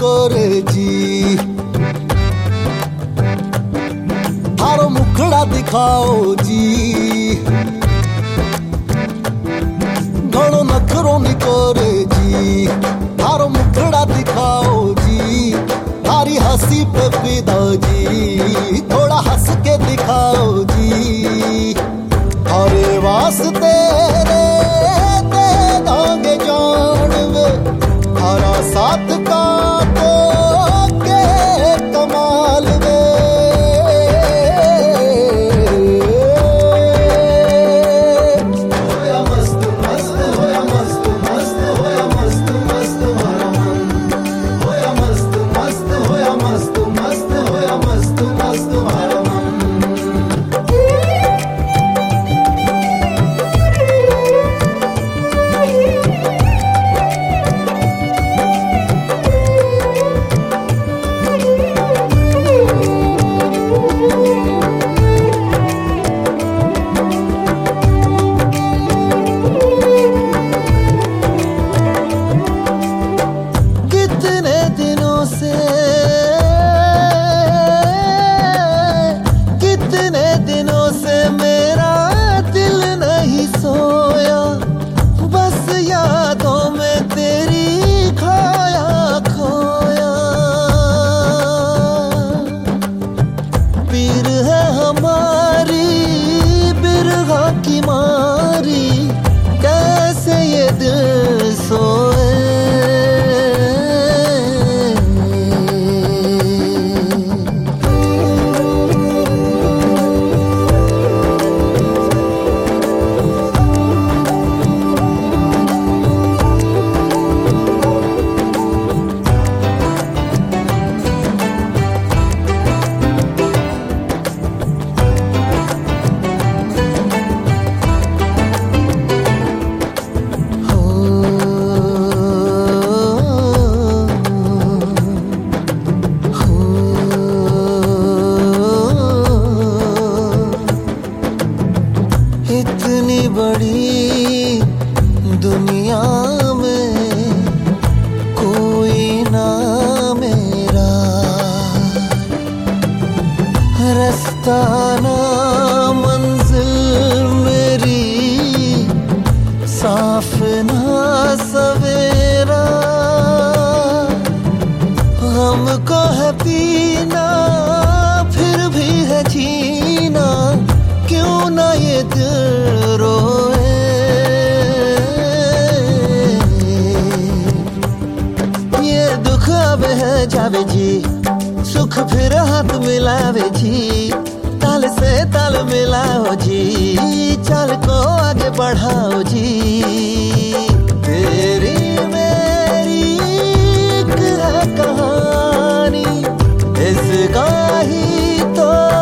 करे जी, थारो मुखड़ा दिखाओ जी, घणो नखरो नी करे जी, थारो मुखड़ा दिखाओ जी, थारी हंसी पे फिदा जी, थोड़ा हंस के दिखाओ जी, थारे वास्ते रे दे दोगे जान वे, थारा साथ का तो के कमाल वे। होया मस्त मस्त होया मस्त मस्त होया मस्त मस्त हमारा मन, होया मस्त मस्त होया मस्त मस्त होया मस्त मस्त हमारा मन। कितने दिनों से मेरा दिल नहीं सोया, बस यादों में तेरी खोया खोया, पीर है हमारी बिरहा की मारी, कैसे ये दिल सोए। इतनी बड़ी दुनिया में कोई ना मेरा, रास्ता ना मंजिल मेरी, साफ ना सवेरा, हमको है पीना फिर भी है जीना, क्यों ना ये दिल रोए। ये दुख अब है जावे जी, सुख फिर हाथ मिलावे जी, ताल से ताल मिलाओ जी, चाल को आगे बढ़ाओ जी, तेरी मेरी एक है कहानी, इसका ही तो